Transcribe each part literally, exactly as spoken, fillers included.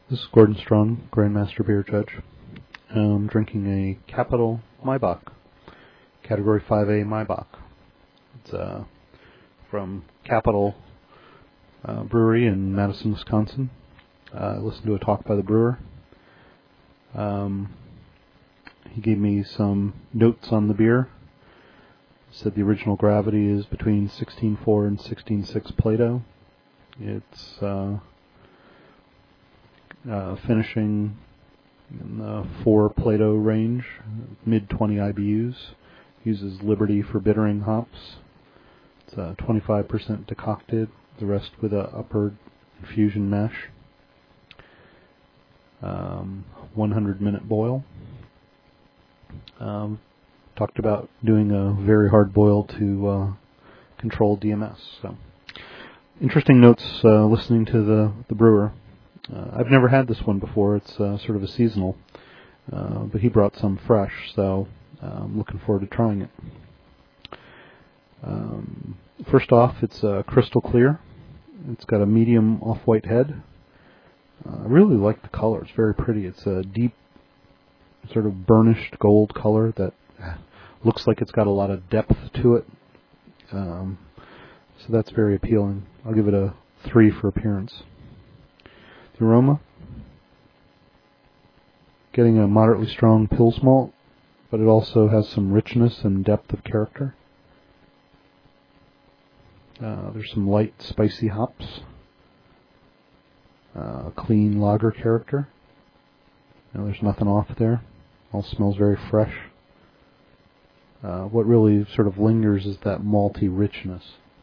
This is Gordon Strong, Grandmaster Beer Judge. I'm drinking a Capital Maibock, Category five A Maibock. It's uh, from Capital uh, Brewery in Madison, Wisconsin. Uh, I listened to a talk by the brewer. Um, he gave me some notes on the beer. He said the original gravity is between sixteen point four and sixteen point six Plato. It's uh, uh, finishing in the four Plato range, mid twenty I B Us. Uses Liberty for bittering hops. It's uh, twenty-five percent decocted, the rest with a upper infusion mash. Um, one hundred minute boil. Um, talked about doing a very hard boil to uh, control D M S. So, interesting notes uh, listening to the, the brewer. Uh, I've never had this one before. It's uh, sort of a seasonal, uh, but he brought some fresh, so uh, I'm looking forward to trying it. Um, first off, it's uh, crystal clear. It's got a medium off-white head. Uh, I really like the color. It's very pretty. It's a deep, sort of burnished gold color that looks like it's got a lot of depth to it. Um, so that's very appealing. I'll give it a three for appearance. The aroma, getting a moderately strong Pils malt, but it also has some richness and depth of character. Uh, there's some light, spicy hops. Uh, clean lager character. You know, there's nothing off there. All smells very fresh. Uh, what really sort of lingers is that malty richness.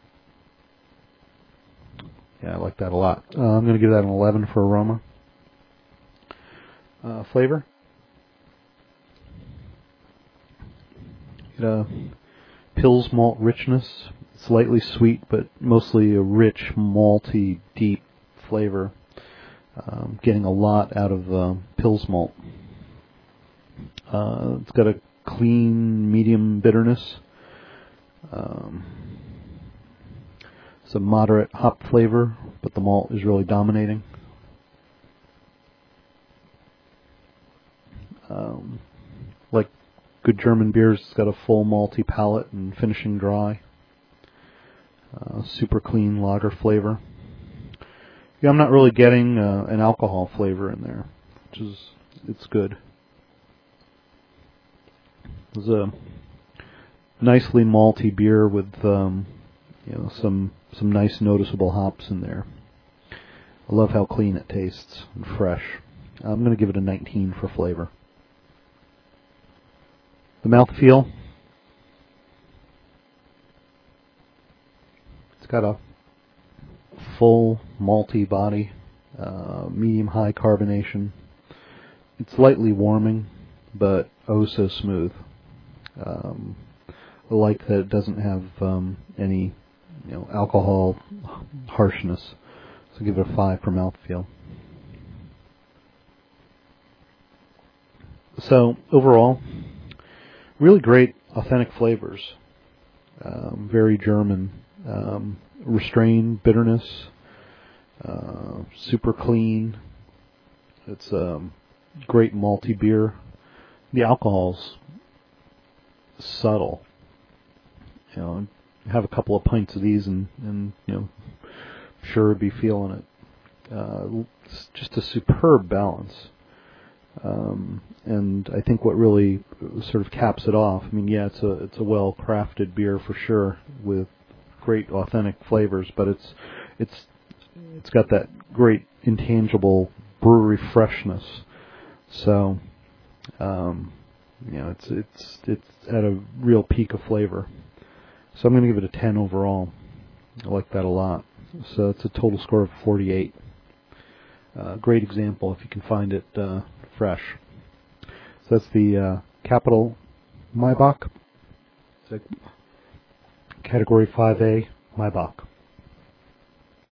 Yeah, I like that a lot. Uh, I'm going to give that an eleven for aroma. Uh, flavor. Get a Pils malt richness. Slightly sweet, but mostly a rich, malty, deep flavor. Um, getting a lot out of uh, Pils malt. Uh, it's got a clean, medium bitterness. Um, Some moderate hop flavor, but the malt is really dominating. Um, like good German beers, it's got a full malty palate and finishing dry. Uh, super clean lager flavor. Yeah, I'm not really getting uh, an alcohol flavor in there, which is it's good. It's a nicely malty beer with um, you know some. Some nice noticeable hops in there. I love how clean it tastes and fresh. I'm going to give it a nineteen for flavor. The mouthfeel. It's got a full malty body, uh, medium-high carbonation. It's lightly warming, but oh so smooth. Um, I like that it doesn't have um, any You know, alcohol harshness. So give it a five for mouthfeel. So overall, really great authentic flavors. Um, very German. Um, restrained bitterness. Uh, super clean. It's a um, great malty beer. The alcohol's subtle. You know, have a couple of pints of these and, and you know, sure be feeling it. Uh, it's just a superb balance. Um, and I think what really sort of caps it off, I mean, yeah, it's a it's a well-crafted beer for sure with great authentic flavors, but it's it's it's got that great intangible brewery freshness. So, um, you know, it's it's it's at a real peak of flavor. So I'm going to give it a ten overall. I like that a lot. So it's a total score of forty-eight. Uh, great example if you can find it uh, fresh. So that's the uh, Capital Maibock. It's a Category five A Maibock.